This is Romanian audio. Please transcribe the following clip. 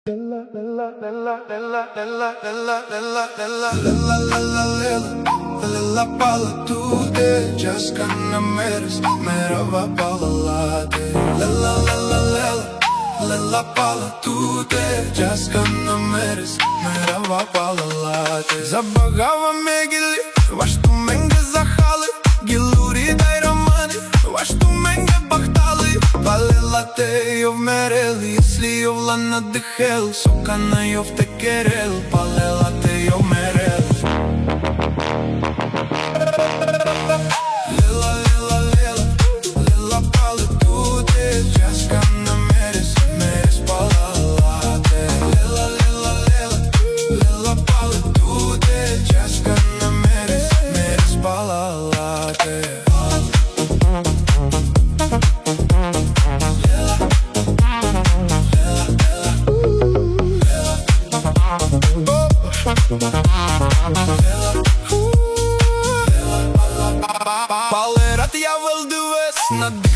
Lela pala tude, just kana meres, merava pala late. Lela pala tude, just kana meres, merava pala late. Забагава мегили, вашту менге захали, гилури дай романи, вашту менге бахтали. Палела те йо вмерели, если йо влана дихел, сокана йо втекерел, палела те йо мерел. Lela pala tude, just kana meres, meres pala late. Lela pala tude, just kana meres, meres pala late. Palerat ja wel de west,